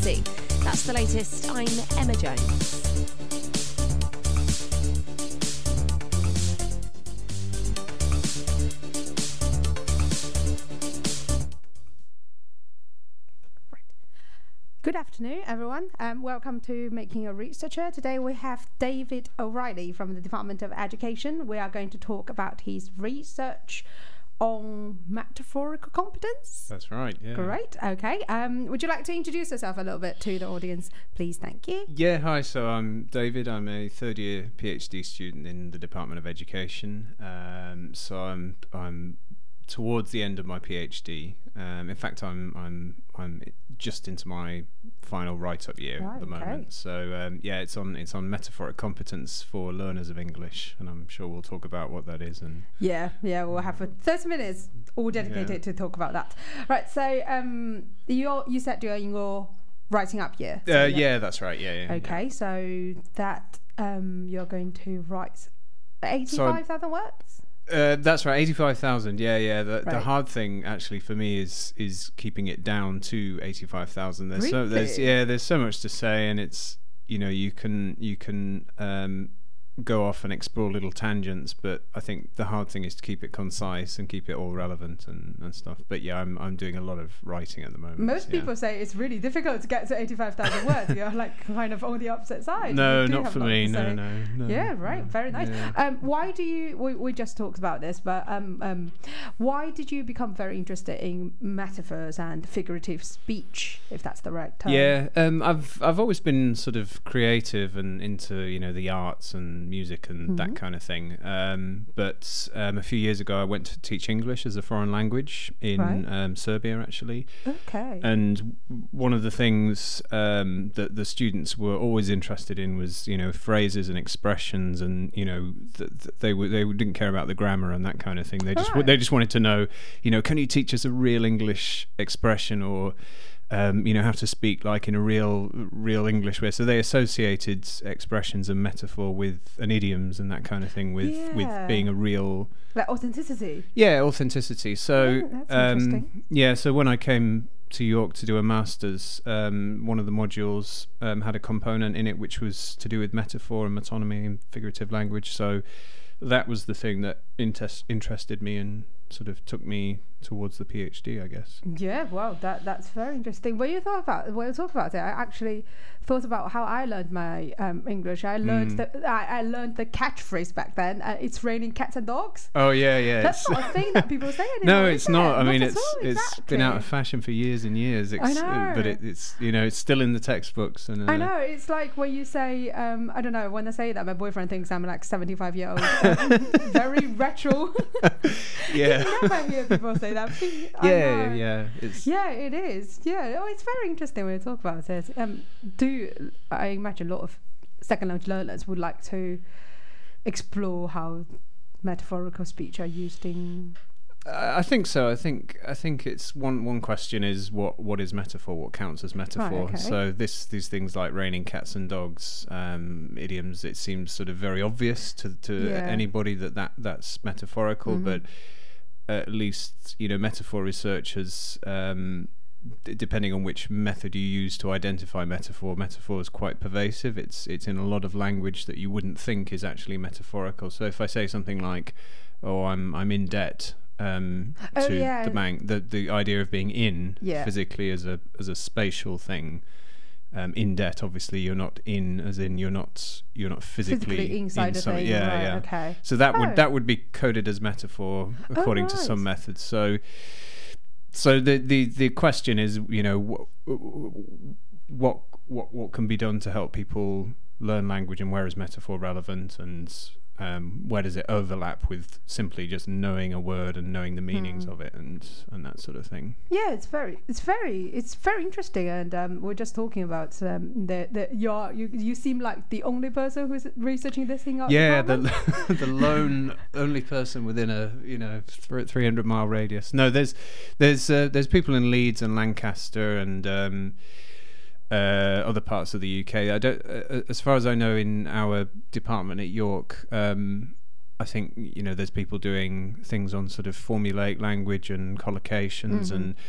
PhD. That's the latest. I'm Emma Jones. Good afternoon, everyone. Welcome to Making a Researcher. Today we have David O'Reilly from the Department of Education. We are going to talk about his research on metaphorical competence. That's right, yeah. Great, okay. Would you like to introduce yourself a little bit to the audience, please? Thank you. Yeah, hi, so I'm David. I'm a third year PhD student in the Department of Education. So I'm towards the end of my PhD. In fact, I'm just into my final write-up year at the moment. Okay. So it's on metaphoric competence for learners of English, and I'm sure we'll talk about what that is. And Yeah, we'll have 30 minutes all dedicated to talk about that. Right, so you said you're in your writing up year. So yeah, that's right. Yeah. Okay, so that you're going to write 85,000 words. That's right, 85,000. Yeah. The Right. hard thing actually for me is keeping it down to 85,000. Really? There's so much to say, and it's you can go off and explore little tangents, but I think the hard thing is to keep it concise and keep it all relevant and stuff. But yeah, I'm doing a lot of writing at the moment. Most people say it's really difficult to get to 85,000 words. You're like kind of on the opposite side. No, You do not have for a lot me. to say. No. Yeah, right. Very nice. Yeah. Why do you? We just talked about this, but why did you become very interested in metaphors and figurative speech, if that's the right term? Yeah, I've always been sort of creative and into the arts and music and that kind of thing. But a few years ago, I went to teach English as a foreign language in Serbia, actually. Okay. And one of the things that the students were always interested in was phrases and expressions, and they didn't care about the grammar and that kind of thing. They just wanted to know, can you teach us a real English expression, or how to speak like in a real English way. So they associated expressions and metaphor and idioms and that kind of thing with being a real, like authenticity. Yeah, authenticity. So that's interesting. So when I came to York to do a master's, one of the modules had a component in it which was to do with metaphor and metonymy and figurative language. So that was the thing that interested me and sort of took me towards the PhD, I guess. Yeah, well, that's very interesting. When you talk about it, I actually thought about how I learned my English. I learned I learned the catchphrase back then. It's raining cats and dogs. Oh yeah. That's not a thing that people say anymore. No, it's not. I mean, it's been out Exactly. of fashion for years and years. I know. But it's it's still in the textbooks. And I know. It's like when you say I don't know. When I say that, my boyfriend thinks I'm like 75-year-old, very retro. Yeah. You never hear people say that. Yeah. Yeah, it is. Yeah, it's very interesting when you talk about it. I imagine a lot of second language learners would like to explore how metaphorical speech are used in. I think so. I think it's one question is what is metaphor? What counts as metaphor? Right, okay. So these things like raining cats and dogs, idioms. It seems sort of very obvious to anybody that's metaphorical, but at least metaphor research has, depending on which method you use to identify metaphor is quite pervasive. It's in a lot of language that you wouldn't think is actually metaphorical. So if I say something like, I'm in debt to the bank, the idea of being in physically as a spatial thing. In debt, obviously, you're not in, as in you're not physically inside a thing. Yeah. Okay. So that would be coded as metaphor according to some methods. So the question is, what can be done to help people learn language, and where is metaphor relevant, and where does it overlap with simply just knowing a word and knowing the meanings of it and that sort of thing. Yeah, it's very interesting, and we're just talking about you seem like the only person who's researching this thing. The only person within a 300-mile radius. No, there's people in Leeds and Lancaster and other parts of the UK. I don't, as far as I know, in our department at York, I think there's people doing things on sort of formulaic language and collocations, and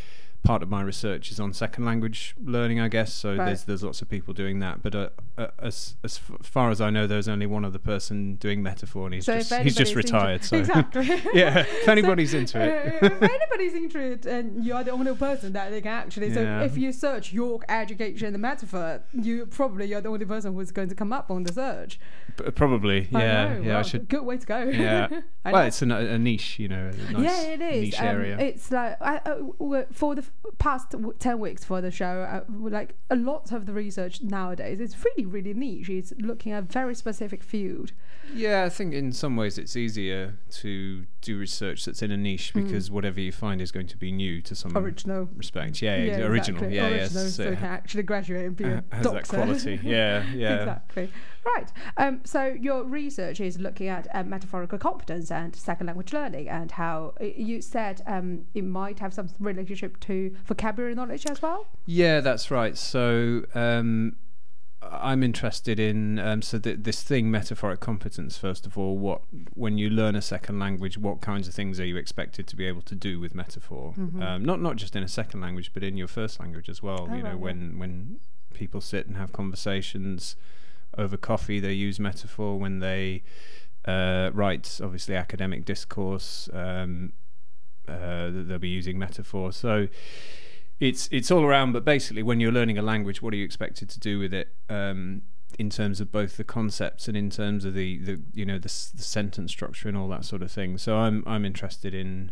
part of my research is on second language learning, I guess. So there's lots of people doing that. But as far as I know, there's only one other person doing metaphor, and he's just retired. So exactly. Yeah. If anybody's into it. If anybody's into it, and you're the only person that they can actually. So if you search York education and metaphor, you're the only person who's going to come up on the search. Probably. Yeah. Yeah. Well, I should. Good way to go. Yeah. Well, it's a niche, a nice it is. niche area. It's like for the past 10 weeks for the show, like a lot of the research nowadays, it's really, really niche. It's looking at a very specific field. Yeah, I think in some ways it's easier to do research that's in a niche because whatever you find is going to be new to some original respect. Yeah, original. Exactly. Yeah, original, yes. So you can actually graduate and be a has doctor. that quality. Yeah. Exactly. Right. So your research is looking at metaphorical competence and second language learning, and how you said it might have some relationship to vocabulary knowledge as well. Yeah, that's right. So I'm interested in this thing, metaphoric competence. First of all, when you learn a second language, what kinds of things are you expected to be able to do with metaphor? Not just in a second language, but in your first language as well. When people sit and have conversations over coffee, they use metaphor. When they write, obviously, academic discourse, they'll be using metaphor. So it's all around, but basically when you're learning a language, what are you expected to do with it, in terms of both the concepts and in terms of the sentence structure and all that sort of thing. So I'm interested in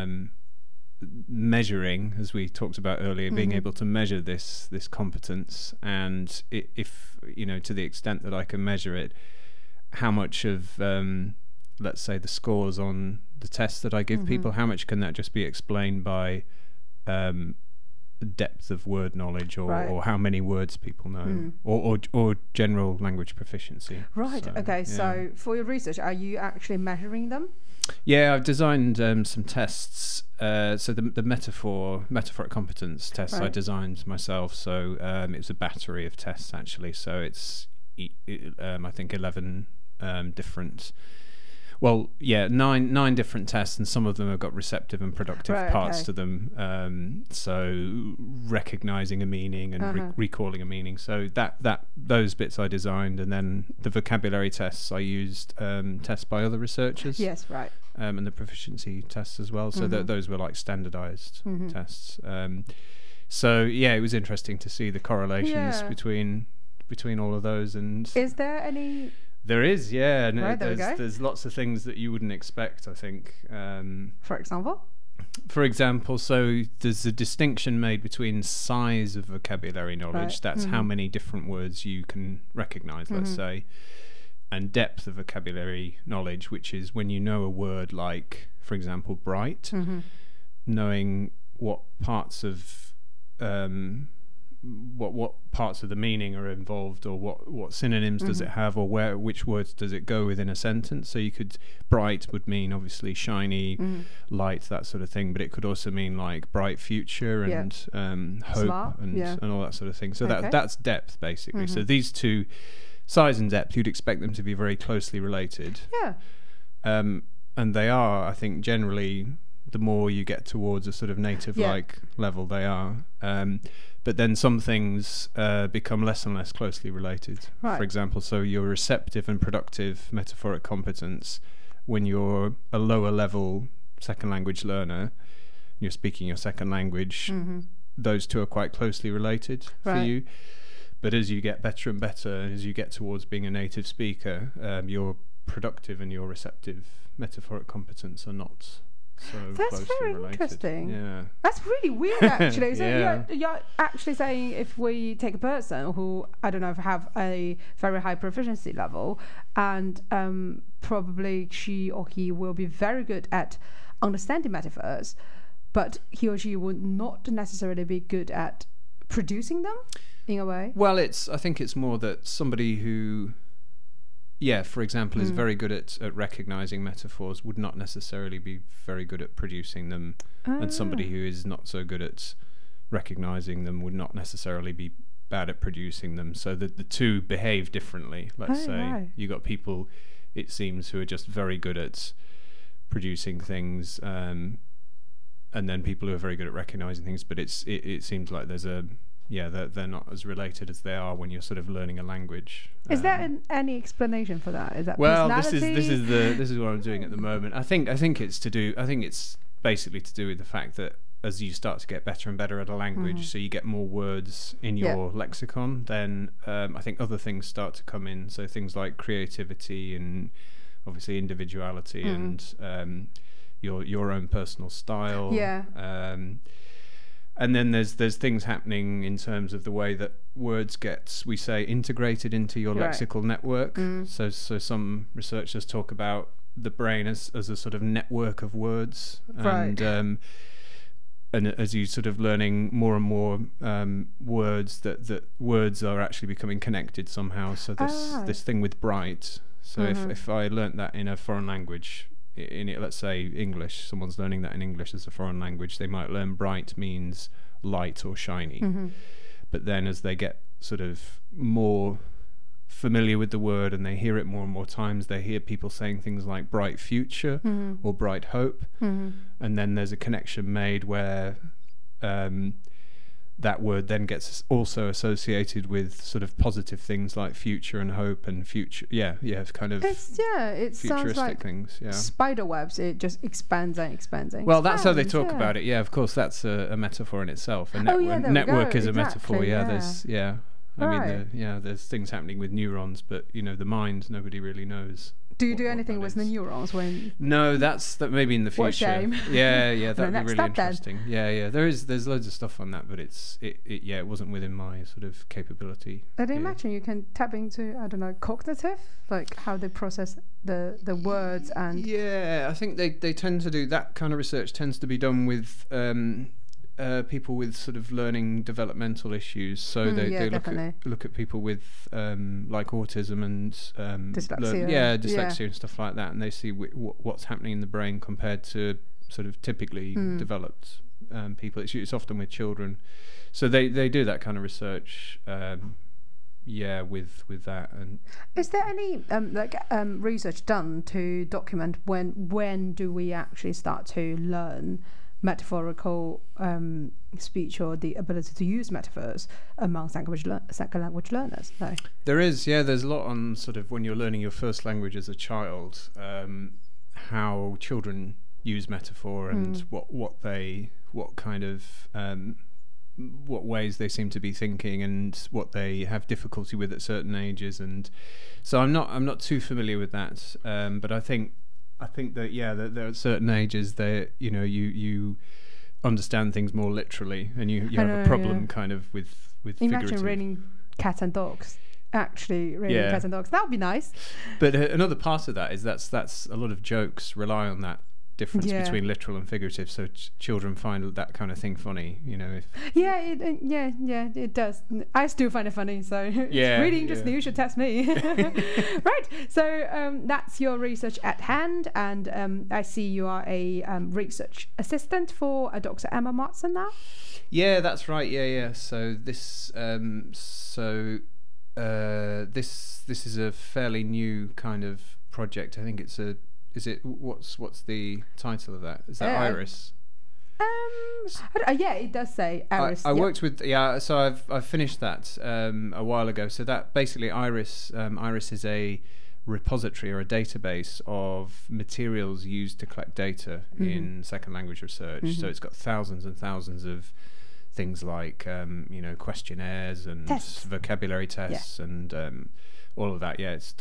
measuring, as we talked about earlier, being able to measure this competence, and if to the extent that I can measure it, how much of let's say the scores on the tests that I give people, how much can that just be explained by depth of word knowledge, or how many words people know, or general language proficiency. Right. So for your research, are you actually measuring them? Yeah, I've designed some tests. So the metaphoric competence tests I designed myself. So it was a battery of tests actually. So it's I think 11 different. Well, yeah, nine different tests, and some of them have got receptive and productive parts to them. So recognizing a meaning and recalling a meaning. So those bits I designed, and then the vocabulary tests I used tests by other researchers. Yes, right. And the proficiency tests as well. So those were like standardized tests. So yeah, it was interesting to see the correlations between all of those. And is there any? There is, yeah. And there's lots of things that you wouldn't expect, I think. For example? For example, so there's a distinction made between size of vocabulary knowledge, that's how many different words you can recognize, let's say, and depth of vocabulary knowledge, which is when you know a word like, for example, bright, knowing what parts of what parts of the meaning are involved, or what synonyms does it have, or which words does it go within a sentence. So you could, bright would mean obviously shiny, light, that sort of thing, but it could also mean like bright future and hope, smart, and all that sort of thing. So that's depth basically. So these two, size and depth, you'd expect them to be very closely related. And they are, I think, generally the more you get towards a sort of native-like level, they are. But then some things become less and less closely related. For example, so your receptive and productive metaphoric competence, when you're a lower level second language learner, you're speaking your second language, those two are quite closely related for you. But as you get better and better, as you get towards being a native speaker, your productive and your receptive metaphoric competence are not so that's very related. Interesting. Yeah, that's really weird actually. So you're actually saying, if we take a person who, I don't know, have a very high proficiency level, and probably she or he will be very good at understanding metaphors, but he or she would not necessarily be good at producing them in a way. Well, I think it's more that somebody who, for example, is very good at recognizing metaphors would not necessarily be very good at producing them, and somebody who is not so good at recognizing them would not necessarily be bad at producing them. So the two behave differently. Let's say you got people, it seems, who are just very good at producing things, and then people who are very good at recognizing things. But it seems like there's they're not as related as they are when you're sort of learning a language. Is there any explanation for that? Is that personality? This is what I'm doing at the moment. I think it's basically to do with the fact that as you start to get better and better at a language, so you get more words in your lexicon, then I think other things start to come in. So things like creativity and obviously individuality and your own personal style. Yeah. And then there's things happening in terms of the way that words get, we say, integrated into your lexical network. So some researchers talk about the brain as a sort of network of words. And as you sort of learning more and more words, that words are actually becoming connected somehow. So this thing with bright. So if I learnt that in a foreign language, let's say English, someone's learning that in English as a foreign language, they might learn bright means light or shiny. But then as they get sort of more familiar with the word and they hear it more and more times, they hear people saying things like bright future or bright hope, and then there's a connection made where that word then gets also associated with sort of positive things like future and hope and future. It's kind of it sounds like things. Spider webs. It just expands and expands and well, that's how they talk about it. Yeah, of course, that's a metaphor in itself. A network is a metaphor. There's things happening with neurons, but the mind, nobody really knows. Do you do anything with the neurons when? No, that maybe in the future. What a shame. That'd be really interesting. There's loads of stuff on that, but it wasn't within my sort of capability. I'd imagine you can tap into, I don't know, cognitive, like how they process the words and. Yeah, I think they tend to do that kind of research. Tends to be done with people with sort of learning developmental issues. So they look at people with like autism and dyslexia and stuff like that, and they see what's happening in the brain compared to sort of typically developed people. It's often with children, so they do that kind of research. With that. And is there any research done to document when do we actually start to learn metaphorical speech or the ability to use metaphors among second language learners? No. There's a lot on sort of when you're learning your first language as a child, how children use metaphor and what ways they seem to be thinking and what they have difficulty with at certain ages. And so I'm not too familiar with that, but I think that that there are certain ages that you understand things more literally, and you have a problem kind of with imagine figurative. Reading cats and dogs. Actually, reading cats and dogs, that would be nice. But another part of that is that's a lot of jokes rely on that difference between literal and figurative, so children find that kind of thing funny, if it does. I still find it funny, so it's really interesting. You should test me. Right, so that's your research at hand, and I see you are a research assistant for Dr. Emma Martson now. That's right. So this this is a fairly new kind of project. I think it's what's the title of that? Is that Iris? It does say Iris. I worked with so I've finished that a while ago. So that basically Iris is a repository or a database of materials used to collect data in second language research. So it's got thousands and thousands of things like questionnaires and vocabulary tests and all of that. It's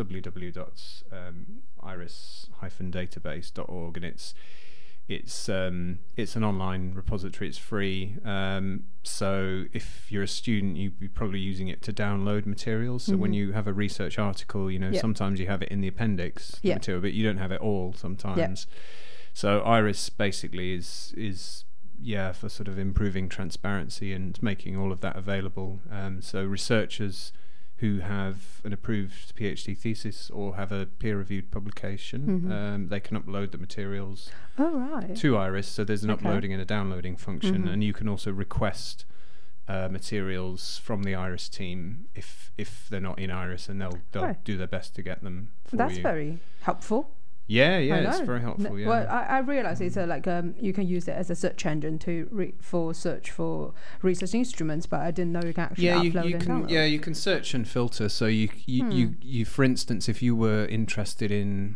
www.iris-database.org, and it's an online repository. It's free. So if you're a student, you'd be probably using it to download materials. So when you have a research article, sometimes you have it in the appendix material, but you don't have it all sometimes. So Iris basically is for sort of improving transparency and making all of that available. So researchers who have an approved PhD thesis or have a peer-reviewed publication, they can upload the materials to Iris. So there's an uploading and a downloading function, and you can also request materials from the Iris team if they're not in Iris, and they'll do their best to get them for you. That's very helpful. Yeah, it's very helpful. Yeah. Well, I realize it's you can use it as a search engine to search for research instruments, but I didn't know you can actually upload and download. Yeah, you can search and filter. So you for instance, if you were interested in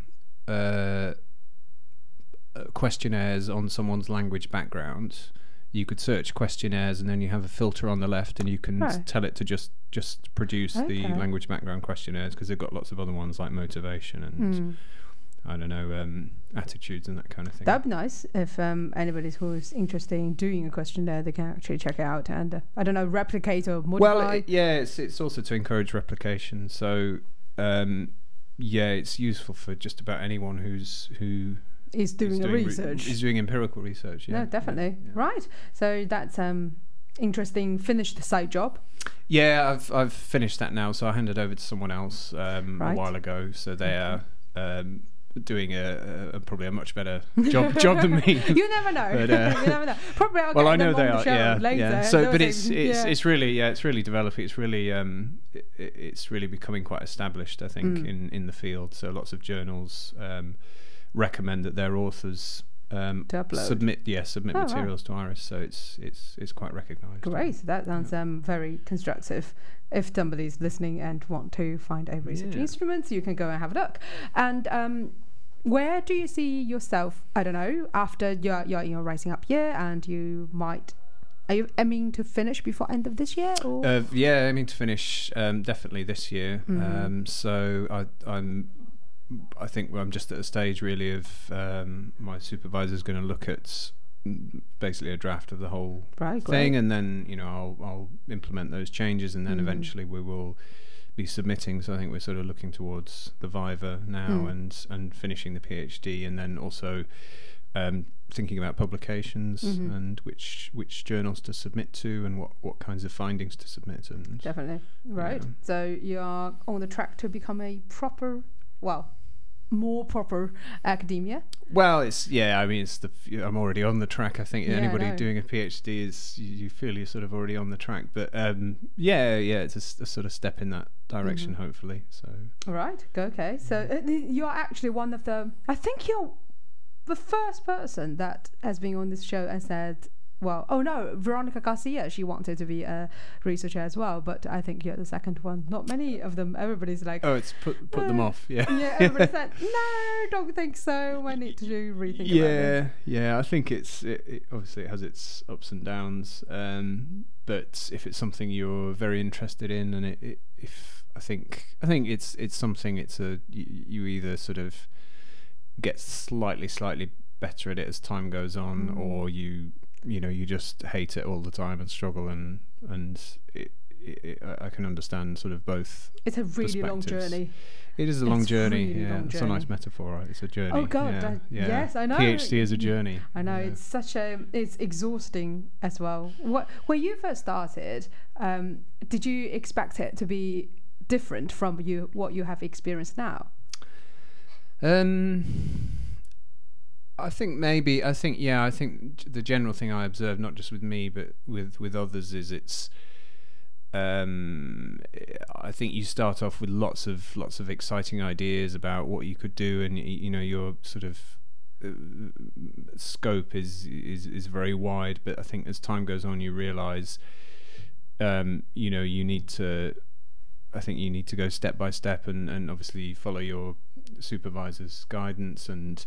questionnaires on someone's language background, you could search questionnaires, and then you have a filter on the left, and you can tell it to just produce the language background questionnaires, because they've got lots of other ones like motivation and I don't know, attitudes and that kind of thing. That'd be nice if anybody who's interested in doing a questionnaire, they can actually check it out and I don't know, replicate or modify. Well, it's also to encourage replication. So it's useful for just about anyone who is doing research. Is doing empirical research. Yeah, no, definitely. Yeah. Right. So that's interesting. Finished the side job. Yeah, I've finished that now. So I handed over to someone else a while ago. So they are doing probably a much better job than me. You never know. But, you never know. Probably I'll get them on the show later. Yeah. So, but it's really developing. It's really becoming quite established, I think, in the field. So lots of journals recommend that their authors submit materials to IRIS, so it's quite recognised. Great, that sounds very constructive. If somebody's listening and want to find a research instrument, you can go and have a look. And where do you see yourself? I don't know. After you're in your rising up year, and are you aiming to finish before end of this year? Or? Aiming to finish definitely this year. So I think I'm just at a stage really of my supervisor's going to look at basically a draft of the whole thing, and then I'll implement those changes, and then eventually we will be submitting. So I think we're sort of looking towards the Viva now and finishing the PhD, and then also thinking about publications and which journals to submit to, and what kinds of findings to submit. And definitely right. So you are on the track to become a more proper academia. Well, I'm already on the track. I think anybody doing a PhD you feel you're sort of already on the track. But it's a sort of step in that direction, hopefully. So right, okay. So you're actually one of I think you're the first person that has been on this show and said, Veronica Garcia, she wanted to be a researcher as well, but I think you're the second one. Not many of them. Everybody's like, it's put them off. Yeah, everybody said, no, don't think so. I need to rethink about this. Yeah, I think it obviously it has its ups and downs, but if it's something you're very interested in, and I think it's something, you either sort of get slightly better at it as time goes on, or you just hate it all the time and struggle, and I can understand sort of both. It's a really long journey. It is a long journey. Really long it's journey. a nice metaphor, right? It's a journey. Oh God, yes, I know. PhD is a journey. I know it's exhausting as well. When you first started, did you expect it to be different from what you have experienced now? I think the general thing I observe, not just with me but with others, is it's I think you start off with lots of exciting ideas about what you could do, and your sort of scope is very wide. But I think as time goes on, you realise you need to go step by step, and obviously follow your supervisor's guidance, and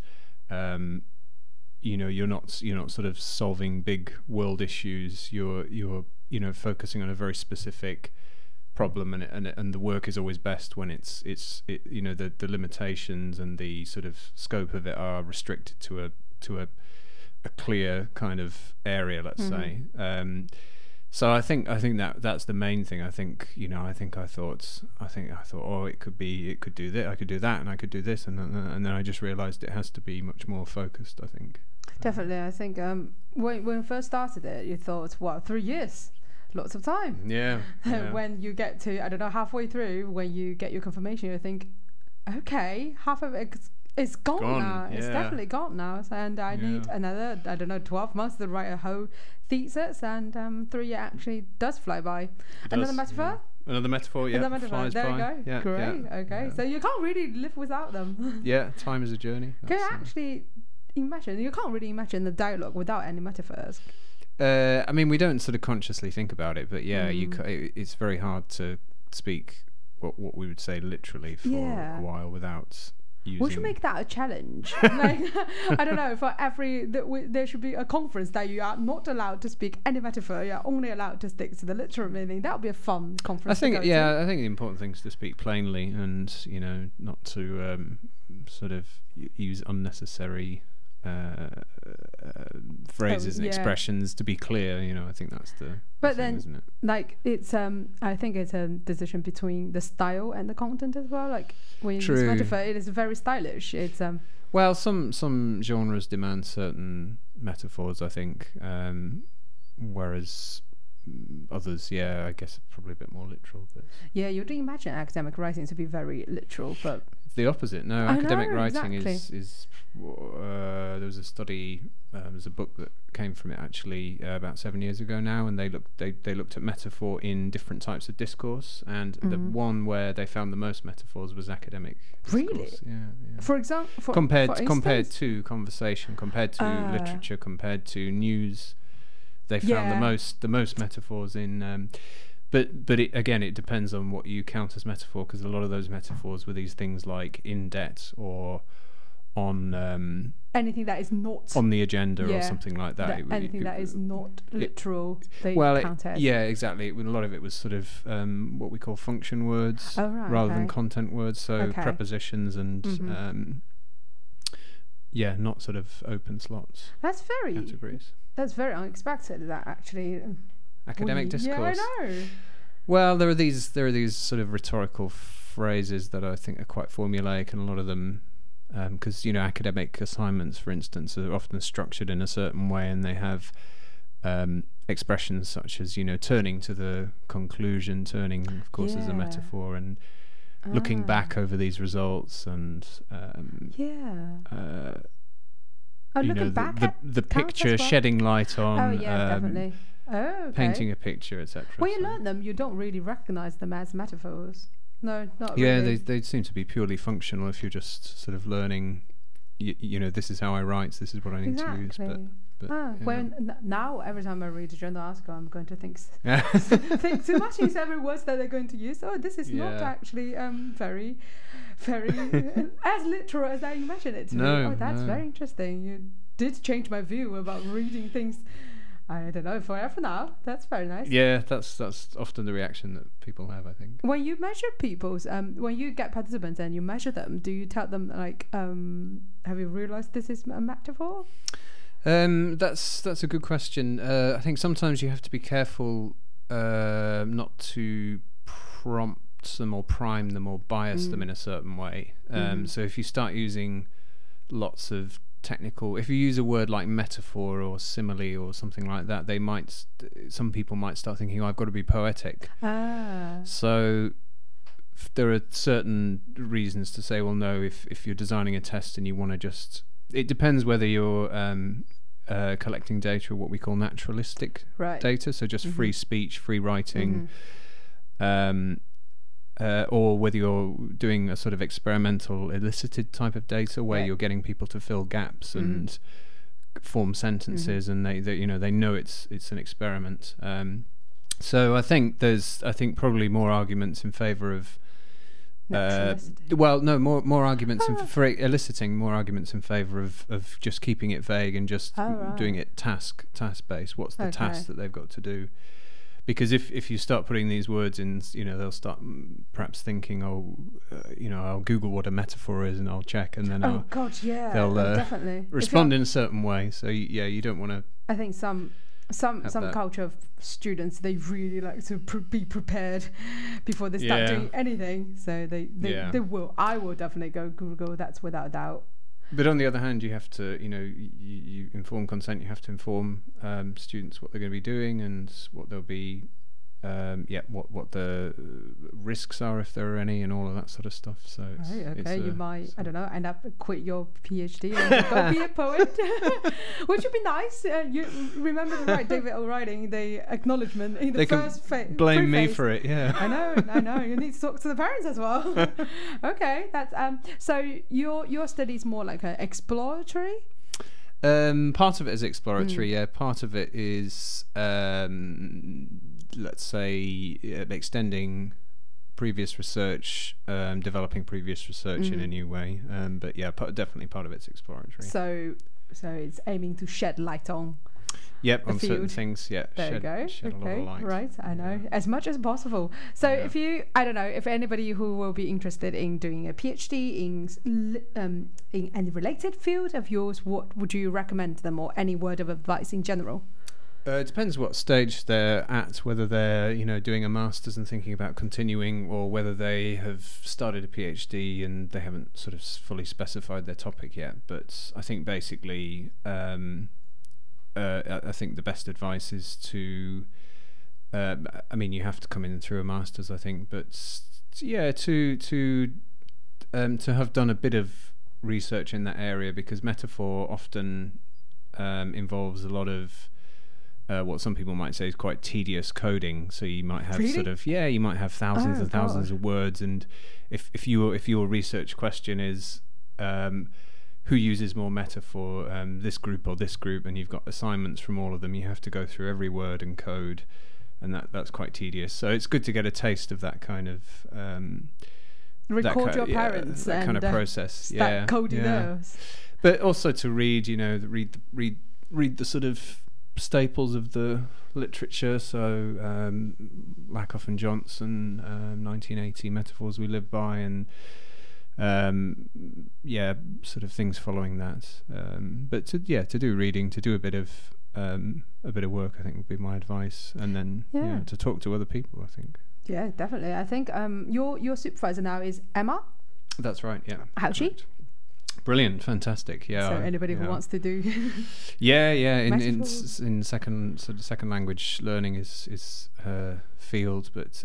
you're not sort of solving big world issues. You're focusing on a very specific problem, and the work is always best when it's the limitations and the sort of scope of it are restricted to a clear kind of area, let's say. So I think that's the main thing. I thought, oh, it could do this, I could do that, and I could do this, and then I just realised it has to be much more focused, I think. Definitely. I think when we first started it, you thought, 3 years, lots of time. Yeah. When you get to, I don't know, halfway through, when you get your confirmation, you think, okay, half of it's gone now. Yeah. It's definitely gone now, and I need another, 12 months to write a whole thesis, and 3 years actually does fly by. Another metaphor? Another metaphor, yeah. Flies there by. We go. Yeah, great. Yeah, okay, so you can't really live without them. Yeah, time is a journey. Can you actually imagine? You can't really imagine the dialogue without any metaphors. I mean, we don't sort of consciously think about it, but yeah, it's very hard to speak what we would say literally for a while without using... We should make that a challenge. Like, I don't know, for there should be a conference that you are not allowed to speak any metaphor. You're only allowed to stick to the literal meaning. That would be a fun conference. I think the important thing is to speak plainly and, not to sort of use unnecessary phrases and expressions to be clear. I think that's the but thing, then isn't it? Like it's I think it's a decision between the style and the content as well. Like when you use metaphor, it is very stylish. It's well, some genres demand certain metaphors, I think, whereas others, I guess probably a bit more literal. But you do imagine academic writing to be very literal, but it's the opposite. No, academic writing is there was a study, there's a book that came from it actually about 7 years ago now, and they looked at metaphor in different types of discourse, and the one where they found the most metaphors was academic discourse. Really? Yeah. For example, compared to conversation, compared to literature, compared to news, they found the most metaphors in. But it depends on what you count as metaphor, because a lot of those metaphors were these things like in debt or on anything that is not on the agenda or something like that. Anything that is not literal, they count as. Yeah, exactly. A lot of it was sort of what we call function words rather than content words, so prepositions and not sort of open slots. That's very categories. That's very unexpected. That actually. Academic discourse. Yeah, I know. Well, there are these sort of rhetorical phrases that I think are quite formulaic, and a lot of them, because academic assignments, for instance, are often structured in a certain way, and they have expressions such as turning to the conclusion, turning, of course, as a metaphor, and looking back over these results, and looking back the picture shedding light on. Definitely. Painting a picture, etc. When you learn them, you don't really recognize them as metaphors. No, not really. Yeah, they seem to be purely functional if you're just sort of learning. This is how I write. This is what I need to use. But now every time I read a journal article, I'm going to think too much into every word that they're going to use. Oh, this is not actually very, very as literal as I imagine it to be. Oh, that's very interesting. You did change my view about reading things. I don't know, forever now. That's very nice. Yeah, that's often the reaction that people have, I think. When you measure people's, when you get participants and you measure them, do you tell them, like, have you realised this is a metaphor? That's a good question. I think sometimes you have to be careful not to prompt them or prime them or bias them in a certain way. So if you start using lots of technical, if you use a word like metaphor or simile or something like that, some people might start thinking, I've got to be poetic. So there are certain reasons to say, well, no, if you're designing a test and you want to just, it depends whether you're collecting data or what we call naturalistic data, so just free speech, free writing, or whether you're doing a sort of experimental elicited type of data where you're getting people to fill gaps and form sentences, and they know it's an experiment. So I think probably more arguments in favour of more arguments for eliciting, more arguments in favour of just keeping it vague and just doing it task based. What's the task that they've got to do? Because if you start putting these words in, they'll start perhaps thinking, I'll Google what a metaphor is and I'll check, and then they'll definitely respond in a certain way. So you don't want to. I think some culture of students, they really like to be prepared before they start doing anything. So they will. I will definitely go Google. That's without a doubt. But on the other hand, you have to, you inform consent. You have to inform students what they're going to be doing and what they'll be, what the risks are, if there are any, and all of that sort of stuff. So you might, I don't know, end up quit your PhD and go be a poet, which would be nice. You remember the right David O. writing the acknowledgement in the first phase. Blame me for it, yeah. I know. You need to talk to the parents as well. Okay, that's so your study is more like a exploratory. Part of it is exploratory, yeah. Part of it is, let's say, extending previous research, developing previous research in a new way. But yeah, definitely part of it's exploratory. So it's aiming to shed light on. Yep, on certain things, yeah. There you go. Shed a lot of light. Right, I know. As much as possible. So if you, I don't know, if anybody who will be interested in doing a PhD in any related field of yours, what would you recommend them, or any word of advice in general? It depends what stage they're at, whether they're, doing a master's and thinking about continuing, or whether they have started a PhD and they haven't sort of fully specified their topic yet. But I think basically, I think the best advice is to, you have to come in through a master's, I think, but to have done a bit of research in that area, because metaphor often involves a lot of what some people might say is quite tedious coding. So you might have you might have thousands and thousands of words, and if your research question is who uses more metaphor, this group or this group, and you've got assignments from all of them, you have to go through every word and code, and that's quite tedious. So it's good to get a taste of that kind of record your parents that and kind of process. Start coding those. But also to read, read the sort of staples of the literature. So Lakoff and Johnson, 1980 Metaphors We Live By, and sort of things following that. But to do reading, to do a bit of work, I think would be my advice, and then to talk to other people, I think. Yeah, definitely. I think your supervisor now is Emma. That's right. Yeah. How's she? Brilliant, fantastic. Yeah. So anybody who wants to do. In second language learning is her field, but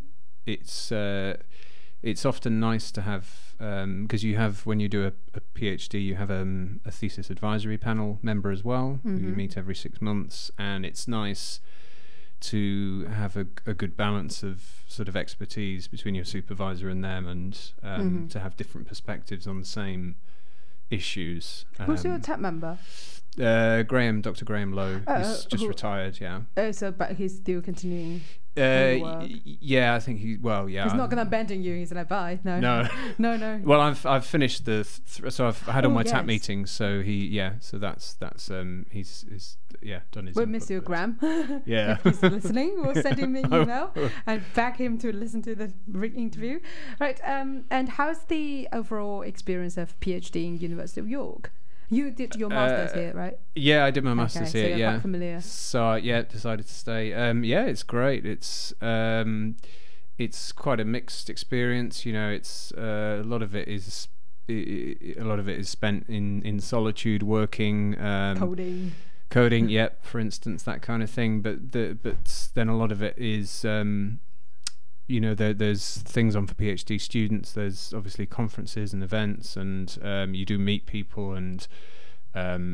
it's often nice to have, because you have, when you do a PhD, you have a thesis advisory panel member as well. You meet every 6 months, and it's nice to have a good balance of sort of expertise between your supervisor and them, and to have different perspectives on the same issues. Who's your TAP member? Dr. Graham Lowe. He's just retired, yeah. But he's still continuing. I think he's not going to abandon you. He's like, bye. No. Well, I've finished so I've had all my TAP meetings. So so that's done his. We'll miss you, Graham. Yeah. If he's listening, we'll send him an email and beg him to listen to the interview. Right. And how's the overall experience of PhD in University of York? You did your master's here, right? Yeah, I did my master's here. So you're quite familiar. So decided to stay. It's great. It's quite a mixed experience. It's a lot of it is spent in solitude, working, coding. Yep, for instance, that kind of thing. But then a lot of it is. There's things on for PhD students. There's obviously conferences and events, and you do meet people, and there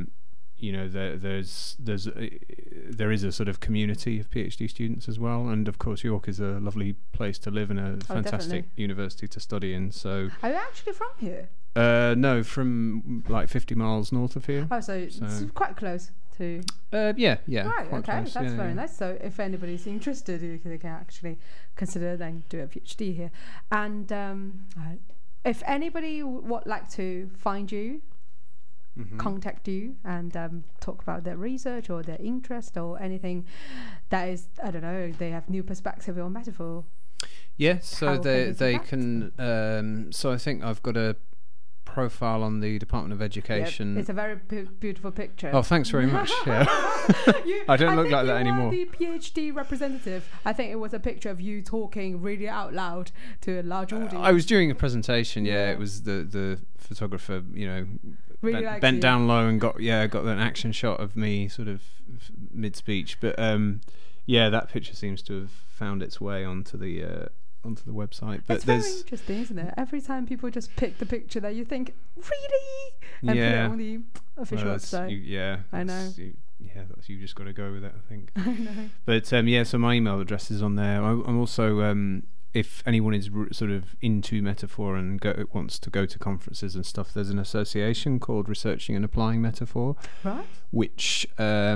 is a sort of community of PhD students as well. And of course, York is a lovely place to live and a fantastic university to study in. So, are you actually from here? No, from like 50 miles north of here. Oh, so it's quite close. To right, okay, close. That's very nice. So if anybody's interested, they can actually consider then do a PhD here. And if anybody would like to find you, contact you, and talk about their research or their interest or anything that is, I don't know, they have new perspective on metaphor. Yes, so they can. So I think I've got a profile on the Department of Education. Yep, it's a very beautiful picture. Oh, thanks very much. I don't look like that anymore. The PhD representative. I think it was a picture of you talking really out loud to a large audience. I was doing a presentation. It was the photographer. Really bent down low and got an action shot of me sort of mid speech. But that picture seems to have found its way onto the onto the website. But it's very interesting, isn't it? Every time people just pick the picture that you think, really? And put it on the official website. I know. You just got to go with it, I think. I know. But so my email address is on there. I'm also, if anyone is sort of into metaphor and wants to go to conferences and stuff, there's an association called Researching and Applying Metaphor, right? Which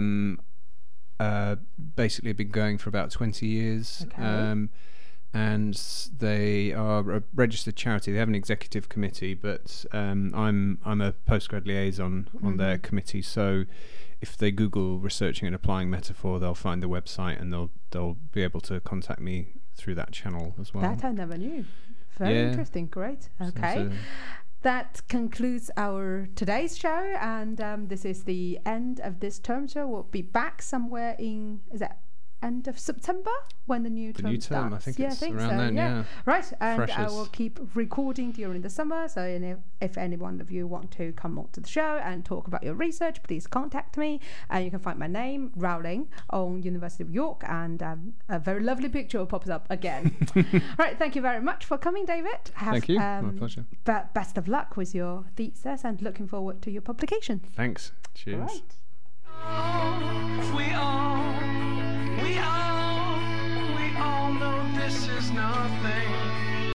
basically have been going for about 20 years. Okay. And they are a registered charity. They have an executive committee, but I'm a postgrad liaison on their committee. So if they Google Researching and Applying Metaphor, they'll find the website, and they'll be able to contact me through that channel as well. That I never knew. Very interesting. Great. Okay. That concludes our today's show, and this is the end of this term show. We'll be back somewhere in, is that end of September when the new term starts? I think it's around then, yeah. Right, and Freshers. I will keep recording during the summer, so if any one of you want to come on to the show and talk about your research, please contact me. And you can find my name, Rowling, on University of York, and a very lovely picture pops up again. Right, thank you very much for coming, David. Thank you, my pleasure. Best of luck with your thesis, and looking forward to your publication. Thanks. Cheers. We all know this is nothing.